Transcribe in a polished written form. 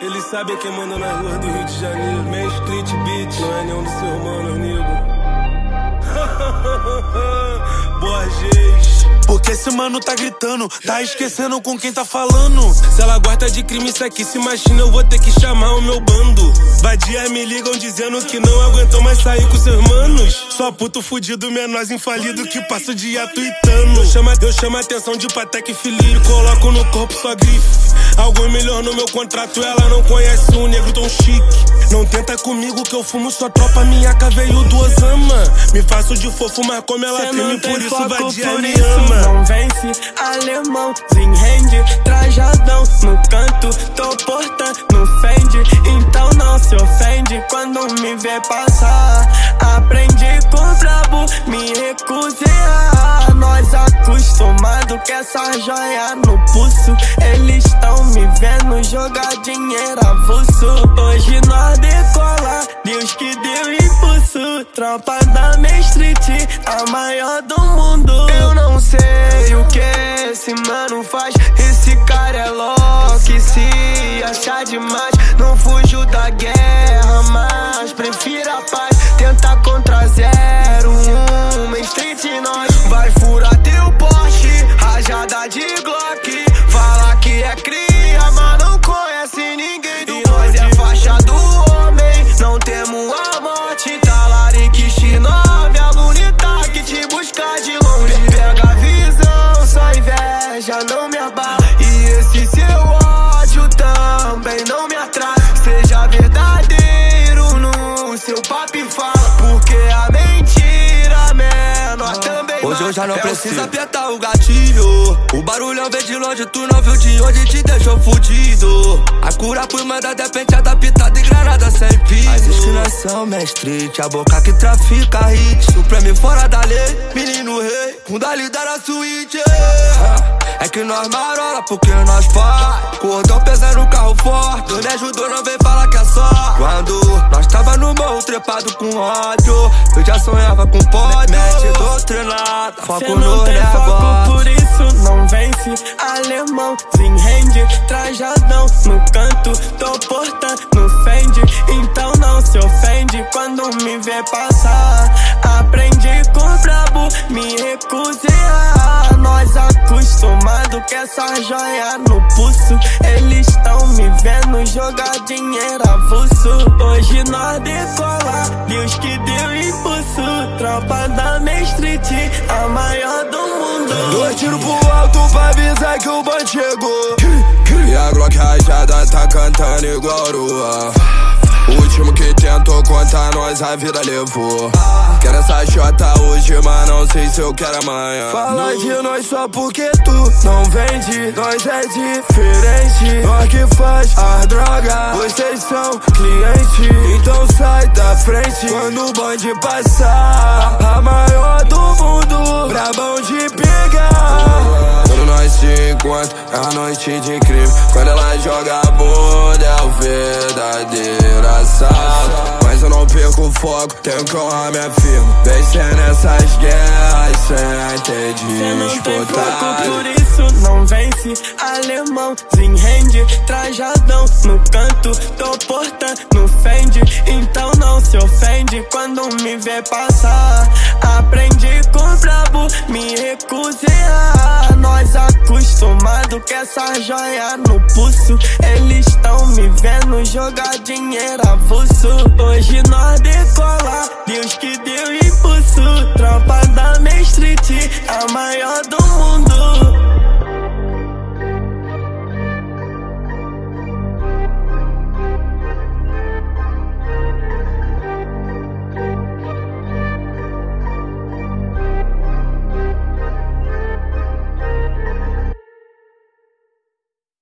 Eles sabem quem manda na rua do Rio de Janeiro. Main Street Beat, não é nenhum dos seus manos, nego. Borges. Porque esse mano tá gritando, tá esquecendo com quem tá falando. Se ela gosta de crime, isso aqui se imagina, eu vou ter que chamar o meu bando. Vadias me ligam dizendo que não aguentam mais sair com seus manos. Só puto fudido, menor infalido que passa o dia tweetando. Eu chamo a atenção de Patek Filho, coloco no corpo sua grife. Algo melhor no meu contrato, ela não conhece um negro tão chique. Não tenta comigo que eu fumo sua tropa, minha veio do Osama. Me faço de fofo, mas como ela teme, por isso Vadia me ama. Não vence, alemão, zinrende, trajadão no canto, tô portando no fende. Então não se ofende quando me vê passar. Aprendi com o brabo, me recusei a nós acostumado com essa joia no pulso. Eles tão me vendo jogar dinheiro avulso. Hoje nós decola, Deus que deu impulso. Tropa da Main Street, a maior do mundo. Eu não sei o que esse mano faz. Esse cara é louco, se acha demais. Não fujo da guerra, mas prefiro a paz. Tenta contra 0-1, Main Street nós. Vai furar teu poste, rajada de Glock. Fala que é cria, mas não conhece ninguém do nós é faixa do homem, não temos a morte. Talarique X9, a lunita que te busca de longe. Pega a visão, só inveja não me abala. E esse seu ódio também não me atrai. Seja verdadeiro no seu papo e fala, porque a mentira menor também. Hoje eu já não preciso apertar o gatilho. O barulhão vem de longe, tu não viu de onde te deixou fudido. A cura por manda depende adaptada e granada sem pino. As esquinas são Main Street, a boca que trafica hit. Supremo fora da lei, menino rei, com dali-da na suíte. É que nós marola porque nós faz. Cordão pesando no carro forte, Deus me ajudou, não vem falar que é só. Quando nós tava no morro trepado com ódio, eu já sonhava com pódio. Mete doutrinada, foco no negócio. Por isso não vence, alemão, zinrende, trajadão no canto, tô portando no fende. Então não se ofende quando me vê passar. Aprendi com o brabo, me recusei a nós acostumado com essa joia no pulso. Eles tão me vendo jogar dinheiro avulso. Hoje nós decola, Deus que deu impulso. Tropa da Main Street, a maior do mundo. 2 tiros pro alto pra avisar que o bonde chegou. E a Glock rajada tá cantando igual rua. O último que tentou contar nós a vida levou. Quero essa chota hoje, mas não sei se eu quero amanhã. Fala de nós só porque tu não vende. Nós é diferente, nós que faz a droga. Vocês são cliente, então sai da frente. Quando o bonde passar, a maior do mundo, brabão de pegar. Quando nós se encontra, é a noite de crime. Quando ela joga a bunda, é o verdadeiro assalto. Mas eu não perco o foco, tenho que honrar minha firma. Vencer nessas guerras sem ter disputado. Por isso não vence, alemão, zinrende, trajadão no canto, tô portando no fende. Então não se ofende quando me vê passar. Aprendi com o brabo, me recusei a nós acostumado com essa joia no pulso. Eles tão me vendo jogar dinheiro avulso. Hoje nós decola, Deus que deu impulso. Tropa da Main Street, a maior do mundo.